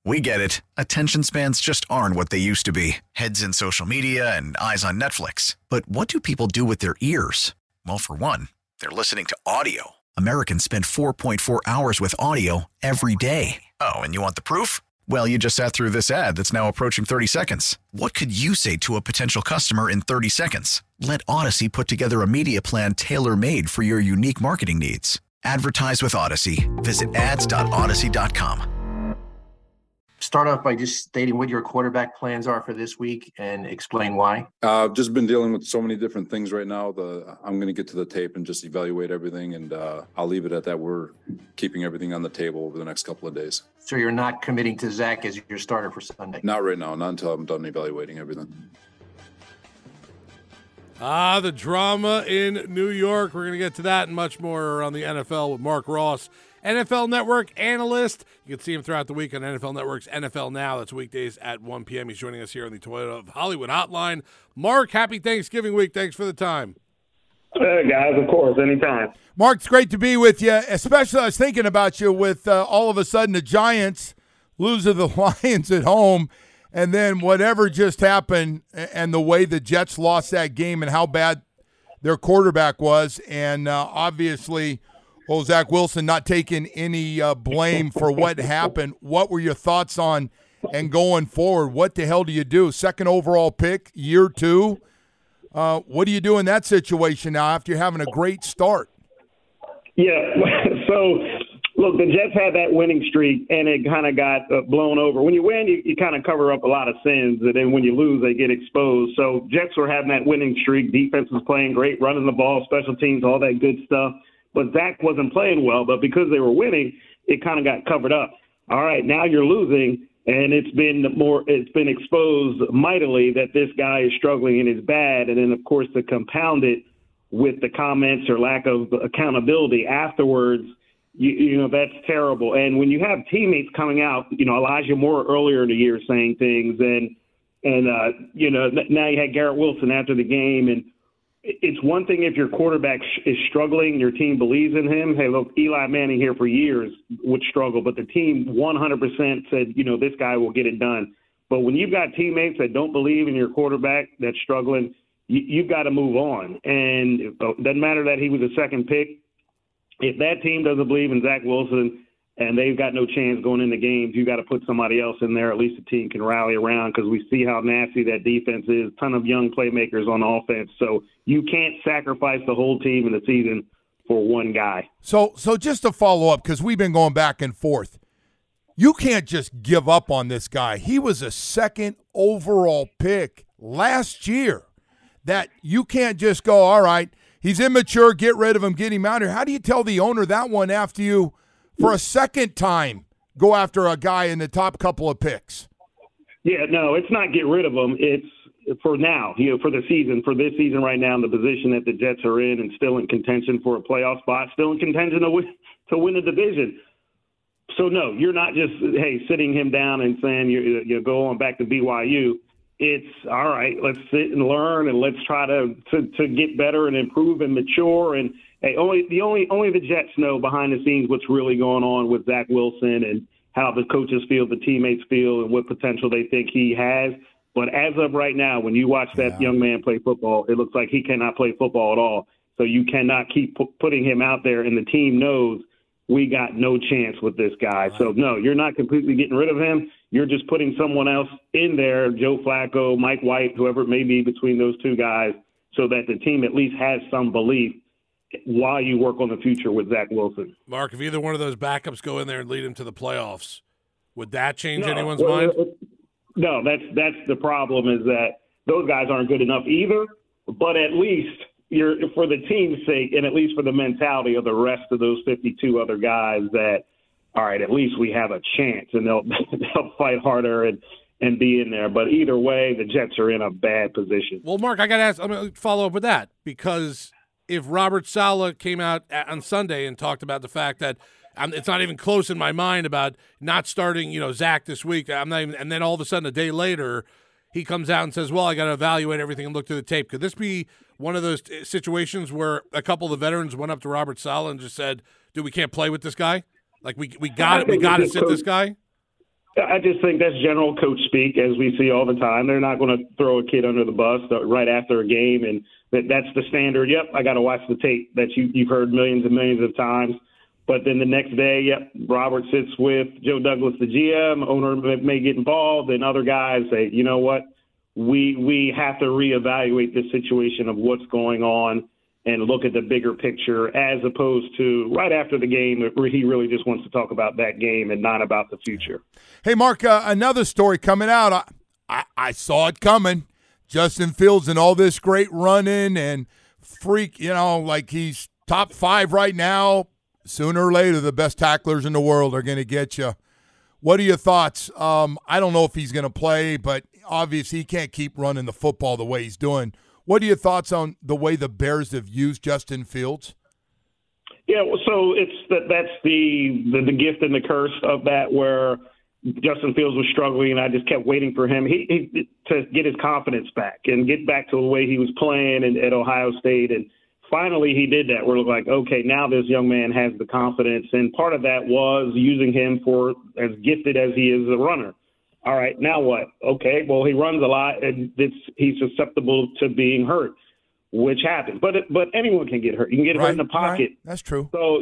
We get it. Attention spans just aren't what they used to be. Heads in social media and eyes on Netflix. But what do people do with their ears? Well, for one, they're listening to audio. Americans spend 4.4 hours with audio every day. Oh, and you want the proof? Well, you just sat through this ad that's now approaching 30 seconds. What could you say to a potential customer in 30 seconds? Let Odyssey put together a media plan tailor-made for your unique marketing needs. Advertise with Odyssey. Visit ads.odyssey.com. Start off by just stating what your quarterback plans are for this week and explain why. I've just been dealing with so many different things right now. I'm going to get to the tape and just evaluate everything, and I'll leave it at that. We're keeping everything on the table over the next couple of days. So you're not committing to Zach as your starter for Sunday? Not right now, not until I'm done evaluating everything. The drama in New York. We're going to get to that and much more around the NFL with Mark Ross, NFL Network analyst. You can see him throughout the week on NFL Network's NFL Now. That's weekdays at 1 p.m. He's joining us here on the Toyota of Hollywood hotline. Mark, happy Thanksgiving week. Thanks for the time. Hey, guys, of course, anytime. Mark, it's great to be with you, especially I was thinking about you with all of a sudden the Giants lose to the Lions at home, and then whatever just happened and the way the Jets lost that game and how bad their quarterback was, and obviously – well, Zach Wilson not taking any blame for what happened. What were your thoughts on and going forward? What the hell do you do? Second overall pick, year 2. What do you do in that situation now after you're having a great start? Yeah, so, look, the Jets had that winning streak, and it kind of got blown over. When you win, you kind of cover up a lot of sins, and then when you lose, they get exposed. So Jets were having that winning streak. Defense was playing great, running the ball, special teams, all that good stuff. But Zach wasn't playing well, but because they were winning, it kind of got covered up. All right, now you're losing, and it's been exposed mightily that this guy is struggling and is bad. And then, of course, to compound it with the comments or lack of accountability afterwards, you know, that's terrible. And when you have teammates coming out, you know, Elijah Moore earlier in the year saying things, and you know, now you had Garrett Wilson after the game, and it's one thing if your quarterback is struggling, your team believes in him. Hey, look, Eli Manning here for years would struggle, but the team 100% said, you know, this guy will get it done. But when you've got teammates that don't believe in your quarterback that's struggling, you've got to move on. And it doesn't matter that he was a second pick. If that team doesn't believe in Zach Wilson and they've got no chance going into games, you got to put somebody else in there. At least the team can rally around because we see how nasty that defense is. Ton of young playmakers on offense. So you can't sacrifice the whole team in the season for one guy. So just to follow up, because we've been going back and forth, you can't just give up on this guy. He was a second overall pick last year. That you can't just go, all right, he's immature, get rid of him, get him out here. How do you tell the owner that one after you, for a second time, go after a guy in the top couple of picks? Yeah, no, it's not get rid of him. It's for now, you know, for the season, for this season right now, in the position that the Jets are in and still in contention for a playoff spot, still in contention to win the division. So, no, you're not just, hey, sitting him down and saying you go on back to BYU. It's, all right, let's sit and learn and let's try to get better and improve and mature. And hey, only the Jets know behind the scenes what's really going on with Zach Wilson and how the coaches feel, the teammates feel, and what potential they think he has. But as of right now, when you watch that young man play football, it looks like he cannot play football at all. So you cannot keep putting him out there, and the team knows we got no chance with this guy. So, no, you're not completely getting rid of him. You're just putting someone else in there, Joe Flacco, Mike White, whoever it may be between those two guys, so that the team at least has some belief while you work on the future with Zach Wilson. Mark, if either one of those backups go in there and lead him to the playoffs, would that change anyone's mind? No, that's the problem, is that those guys aren't good enough either, but at least you're, for the team's sake and at least for the mentality of the rest of those 52 other guys, that, all right, at least we have a chance, and they'll fight harder and be in there. But either way, the Jets are in a bad position. Well, Mark, I got to ask, I'm going to follow up with that, because if Robert Saleh came out on Sunday and talked about the fact that it's not even close in my mind about not starting, Zach this week, and then all of a sudden a day later he comes out and says, well, I got to evaluate everything and look through the tape. Could this be one of those situations where a couple of the veterans went up to Robert Saleh and just said, dude, we can't play with this guy? Like, we got to sit this guy? I just think that's general coach speak, as we see all the time. They're not going to throw a kid under the bus right after a game, and that's the standard. Yep, I got to watch the tape that you've heard millions and millions of times. But then the next day, yep, Robert sits with Joe Douglas, the GM, owner may get involved, and other guys say, you know what, we have to reevaluate the situation of what's going on and look at the bigger picture, as opposed to right after the game where he really just wants to talk about that game and not about the future. Hey, Mark, another story coming out. I saw it coming. Justin Fields and all this great running and freak, like he's top 5 right now. Sooner or later, the best tacklers in the world are going to get you. What are your thoughts? I don't know if he's going to play, but obviously he can't keep running the football the way he's doing. What are your thoughts on the way the Bears have used Justin Fields? Yeah, so that's the gift and the curse of that, where Justin Fields was struggling, and I just kept waiting for him to get his confidence back and get back to the way he was playing at Ohio State. And finally he did that. We're like, okay, now this young man has the confidence. And part of that was using him for as gifted as he is a runner. All right, now what? Okay, well, he runs a lot, and he's susceptible to being hurt, which happens. But anyone can get hurt. You can get hurt in the pocket. Right. That's true. So,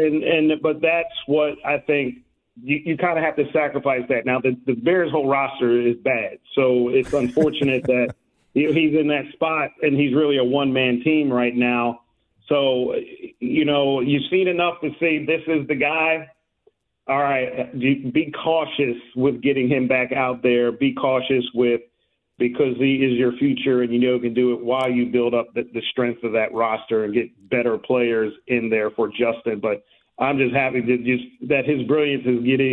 but that's what I think you kind of have to sacrifice that. Now, the Bears' whole roster is bad, so it's unfortunate that he's in that spot, and he's really a one-man team right now. So, you've seen enough to say this is the guy. All right, be cautious with getting him back out there. Be cautious because he is your future, and you can do it while you build up the strength of that roster and get better players in there for Justin. But I'm just happy that his brilliance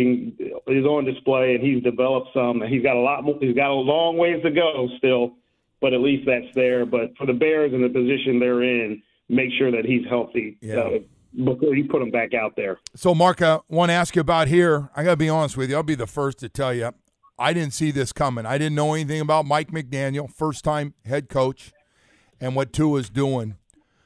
is on display, and he's developed some. He's got a lot more. He's got a long ways to go still, but at least that's there. But for the Bears in the position they're in, make sure that he's healthy. Yeah. Before you put him back out there. So, Mark, I want to ask you about here. I got to be honest with you. I'll be the first to tell you, I didn't see this coming. I didn't know anything about Mike McDaniel, first-time head coach, and what Tua's doing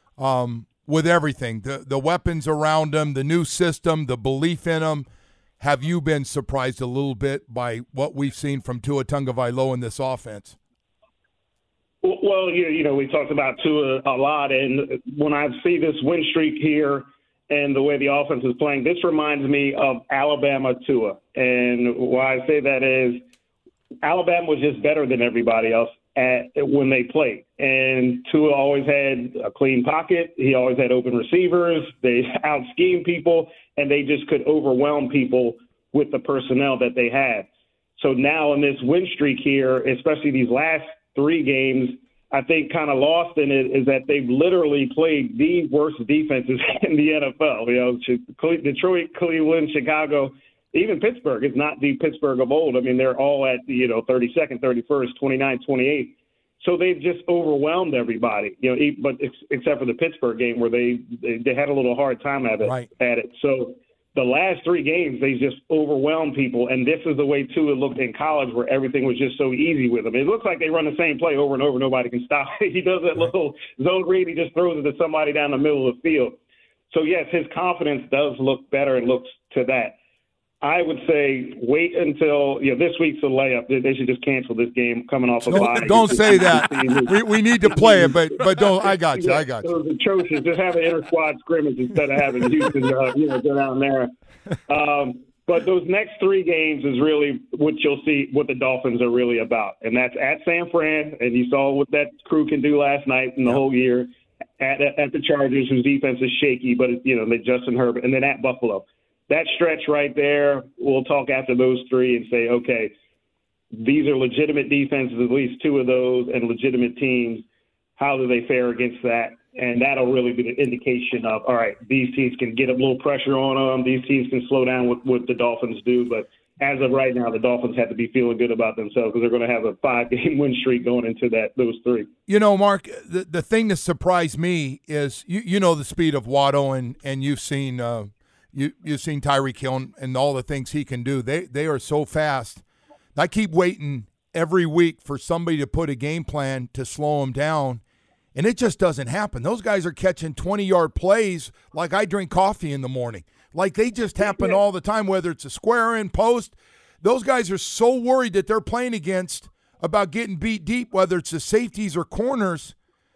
with everything. The weapons around him, the new system, the belief in him. Have you been surprised a little bit by what we've seen from Tua Tagovailoa in this offense? Well, we talked about Tua a lot, and when I see this win streak here and the way the offense is playing, this reminds me of Alabama Tua. And why I say that is Alabama was just better than everybody else when they played. And Tua always had a clean pocket. He always had open receivers. They out-schemed people, and they just could overwhelm people with the personnel that they had. So now in this win streak here, especially these last 3 games, I think kind of lost in it is that they've literally played the worst defenses in the NFL. Detroit, Cleveland, Chicago, even Pittsburgh is not the Pittsburgh of old. I mean, they're all at 32nd, 31st, 29th, 28th. So they've just overwhelmed everybody. But except for the Pittsburgh game where they had a little hard time at it. So the last 3 games, they just overwhelmed people, and this is the way Tua looked in college, where everything was just so easy with him. It looks like they run the same play over and over. Nobody can stop it. He does that little zone read. He just throws it to somebody down the middle of the field. So, yes, his confidence does look better and looks to that. I would say wait until this week's a layup. They should just cancel this game coming off a bye. Don't say that. we need to play it, but don't. I got you. It was atrocious. Just have an inter-squad scrimmage instead of having Houston go down there. But those next 3 games is really what you'll see what the Dolphins are really about, and that's at San Fran, and you saw what that crew can do last night and the whole year. At the Chargers, whose defense is shaky, but they Justin Herbert, and then at Buffalo. That stretch right there, we'll talk after those 3 and say, okay, these are legitimate defenses, at least 2 of those, and legitimate teams. How do they fare against that? And that'll really be the indication of, all right, these teams can get a little pressure on them. These teams can slow down what the Dolphins do. But as of right now, the Dolphins have to be feeling good about themselves because they're going to have a 5-game win streak going into those 3. Mark, the thing that surprised me is the speed of Waddle, and you've seen You've seen Tyreek Hill and all the things he can do. They are so fast. I keep waiting every week for somebody to put a game plan to slow them down, and it just doesn't happen. Those guys are catching 20-yard plays like I drink coffee in the morning. Like they just happen all the time, whether it's a square in, post. Those guys are so worried that they're playing against about getting beat deep, whether it's the safeties or corners.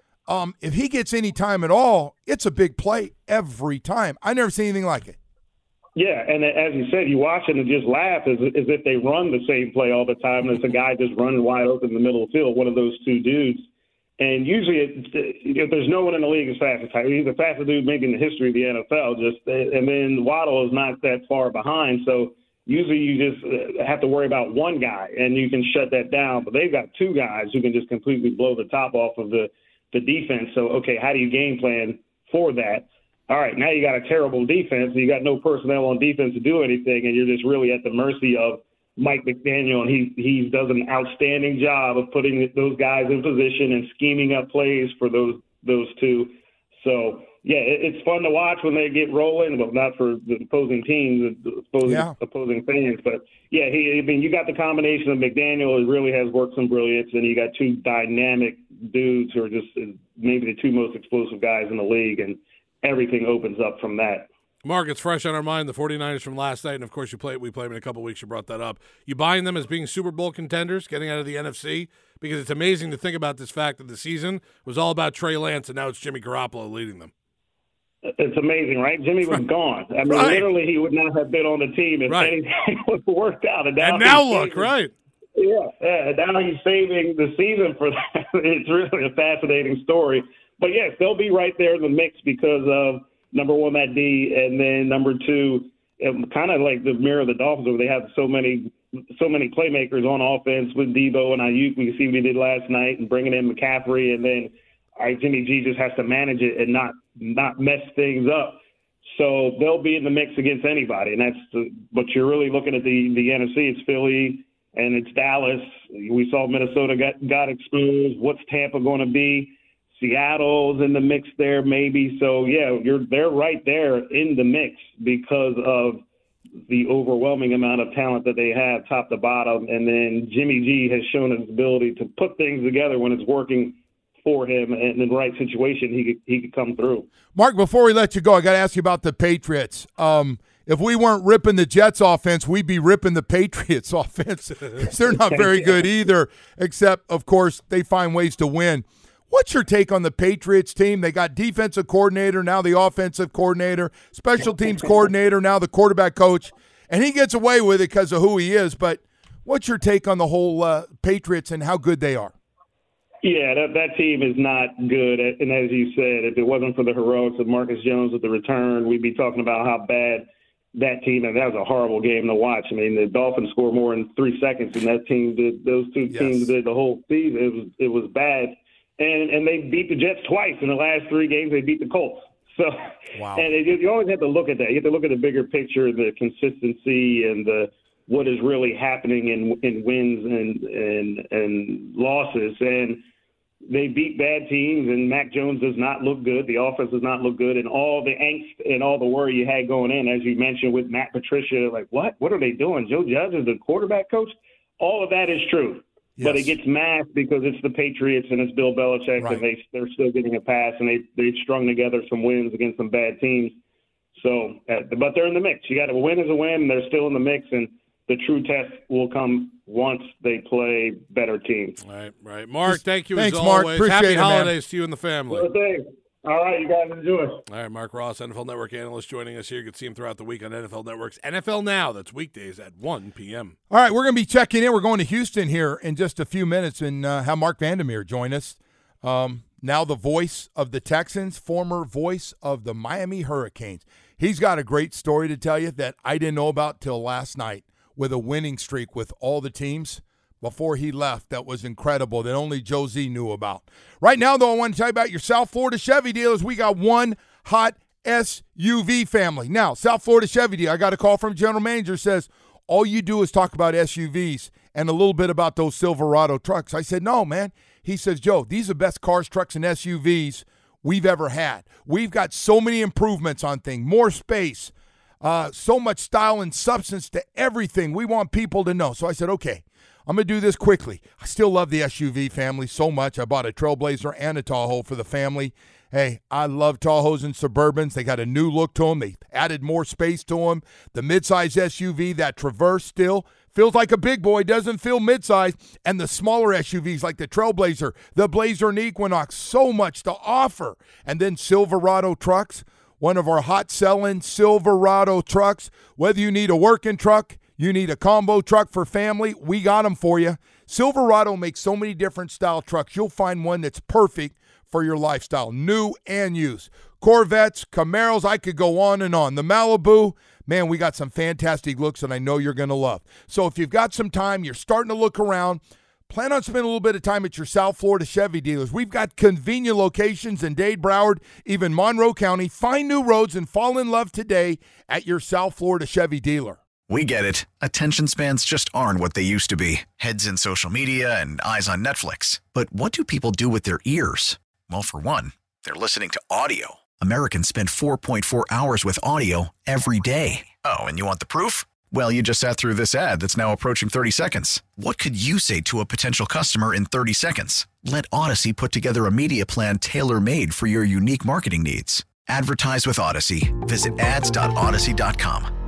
If he gets any time at all, it's a big play every time. I never seen anything like it. Yeah, and as you said, you watch it and just laugh as if they run the same play all the time. And it's a guy just running wide open in the middle of the field, one of those two dudes. And usually there's no one in the league as fast as Tyreek. He's the fastest dude maybe in the history of the NFL. And then Waddle is not that far behind. So usually you just have to worry about one guy, and you can shut that down. But they've got two guys who can just completely blow the top off of the defense. So, okay, how do you game plan for that? All right, now you got a terrible defense, and you got no personnel on defense to do anything, and you're just really at the mercy of Mike McDaniel, and he does an outstanding job of putting those guys in position and scheming up plays for those two. So, yeah, it's fun to watch when they get rolling, but not for the opposing teams, opposing fans. But, yeah, you got the combination of McDaniel. It really has worked some brilliance, and you got two dynamic dudes who are just maybe the two most explosive guys in the league, and everything opens up from that. Mark, it's fresh on our mind, the 49ers from last night, and, of course, we play them in a couple of weeks. You brought that up. You buying them as being Super Bowl contenders, getting out of the NFC? Because it's amazing to think about this fact that the season was all about Trey Lance, and now it's Jimmy Garoppolo leading them. It's amazing, right? Jimmy was gone. I mean, literally, he would not have been on the team if anything would have worked out. And now look, right? Yeah, now he's saving the season for that. It's really a fascinating story. But, yes, they'll be right there in the mix because of, number one, that D, and then number two, kind of like the mirror of the Dolphins, where they have so many playmakers on offense with Debo and Ayuk. We see what he did last night, and bringing in McCaffrey, and then Jimmy G just has to manage it and not mess things up. So they'll be in the mix against anybody, and but you're really looking at the NFC. It's Philly and it's Dallas. We saw Minnesota got exposed. What's Tampa going to be? Seattle's in the mix there maybe. So, yeah, they're right there in the mix because of the overwhelming amount of talent that they have top to bottom. And then Jimmy G has shown his ability to put things together when it's working for him, and in the right situation, he could come through. Mark, before we let you go, I got to ask you about the Patriots. If we weren't ripping the Jets offense, we'd be ripping the Patriots offense because they're not very good either, except, of course, they find ways to win. What's your take on the Patriots team? They got defensive coordinator, now the offensive coordinator, special teams coordinator, now the quarterback coach, and he gets away with it because of who he is. But what's your take on the whole Patriots and how good they are? Yeah, that team is not good. And as you said, if it wasn't for the heroics of Marcus Jones with the return, we'd be talking about how bad that team, and that was a horrible game to watch. I mean, the Dolphins scored more in 3 seconds than that team did. Those two teams did the whole season. It was bad. And they beat the Jets twice in the last 3 games. They beat the Colts. So, wow. And you always have to look at that. You have to look at the bigger picture, the consistency, and what is really happening in wins and losses. And they beat bad teams, and Mac Jones does not look good. The offense does not look good, and all the angst and all the worry you had going in, as you mentioned with Matt Patricia, like, what are they doing? Joe Judge is the quarterback coach? All of that is true. Yes. But it gets masked because it's the Patriots and it's Bill Belichick, right. And they're still getting a pass, and they've strung together some wins against some bad teams. So, but they're in the mix. You got a win is a win. They're still in the mix, and the true test will come once they play better teams. Right. Mark, thank you Thanks, as Mark. always. Appreciate Happy it, holidays man. to you and the family. Well, thanks. All right, you guys enjoy. All right, Mark Ross, NFL Network analyst, joining us here. You can see him throughout the week on NFL Network's NFL Now. That's weekdays at 1 p.m. All right, we're going to be checking in. We're going to Houston here in just a few minutes and have Mark Vandermeer join us. Now the voice of the Texans, former voice of the Miami Hurricanes. He's got a great story to tell you that I didn't know about till last night with a winning streak with all the teams before he left. That was incredible, that only Joe Z knew about. Right now, though, I want to tell you about your South Florida Chevy dealers. We got one hot SUV family. Now, South Florida Chevy deal, I got a call from general manager, says, all you do is talk about SUVs and a little bit about those Silverado trucks. I said, no, man. He says, Joe, these are the best cars, trucks, and SUVs we've ever had. We've got so many improvements on things, more space, so much style and substance to everything. We want people to know. So I said, okay, I'm going to do this quickly. I still love the SUV family so much. I bought a Trailblazer and a Tahoe for the family. Hey, I love Tahoes and Suburbans. They got a new look to them. They added more space to them. The midsize SUV, that Traverse, still Feels like a big boy, doesn't feel midsize. And the smaller SUVs like the Trailblazer, the Blazer, and Equinox, so much to offer. And then Silverado trucks, one of our hot-selling Silverado trucks. Whether you need a working truck, you need a combo truck for family, we got them for you. Silverado makes so many different style trucks. You'll find one that's perfect for your lifestyle, new and used. Corvettes, Camaros, I could go on and on. The Malibu, man, we got some fantastic looks that I know you're going to love. So if you've got some time, you're starting to look around, plan on spending a little bit of time at your South Florida Chevy dealers. We've got convenient locations in Dade, Broward, even Monroe County. Find new roads and fall in love today at your South Florida Chevy dealer. We get it. Attention spans just aren't what they used to be. Heads in social media and eyes on Netflix. But what do people do with their ears? Well, for one, they're listening to audio. Americans spend 4.4 hours with audio every day. Oh, and you want the proof? Well, you just sat through this ad that's now approaching 30 seconds. What could you say to a potential customer in 30 seconds? Let Odyssey put together a media plan tailor-made for your unique marketing needs. Advertise with Odyssey. Visit ads.odyssey.com.